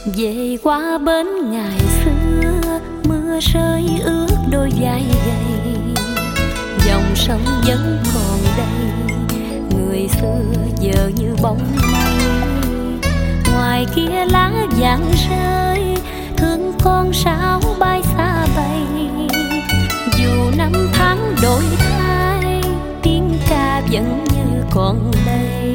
Về qua bến ngày xưa, mưa rơi ướt đôi vai gầy, dòng sông vẫn còn đây, người xưa giờ như bóng mây. Ngoài kia lá vàng rơi, thương con sáo bay xa bay. Dù năm tháng đổi thay, tiếng ca vẫn như còn đây.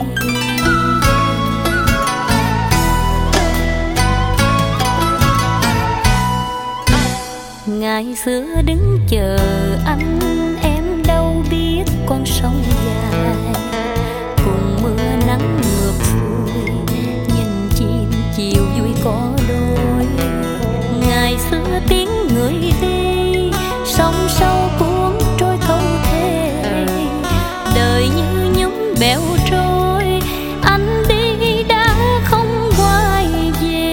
Ngày xưa đứng chờ anh, em đâu biết con sông dài, cùng mưa nắng ngược xuôi, nhìn chim chiều vui có đôi. Ngày xưa tiếng người đi, sông sâu cuốn trôi không thể, đời như nhúng bèo trôi, anh đi đã không quay về.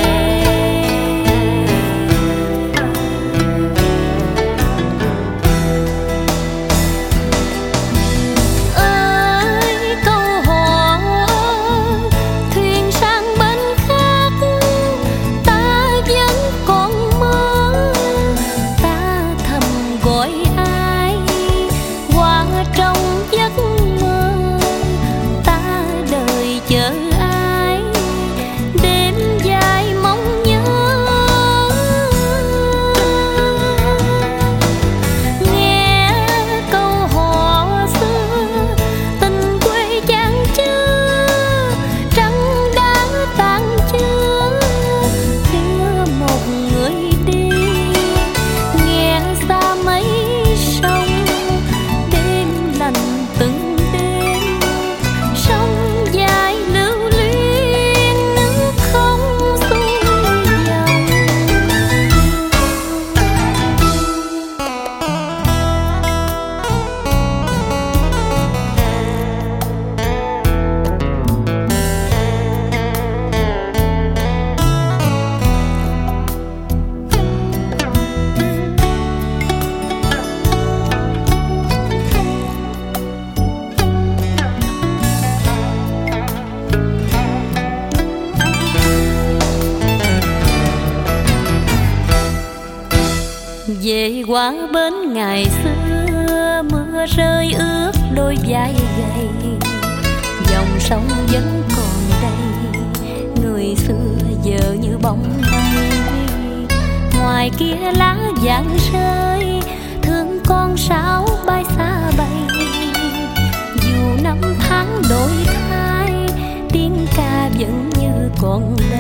Về qua bến ngày xưa, mưa rơi ướt đôi vai gầy, dòng sông vẫn còn đây, người xưa giờ như bóng mây. Ngoài kia lá vàng rơi, thương con sáo bay xa bay. Dù năm tháng đổi thay, tiếng ca vẫn như còn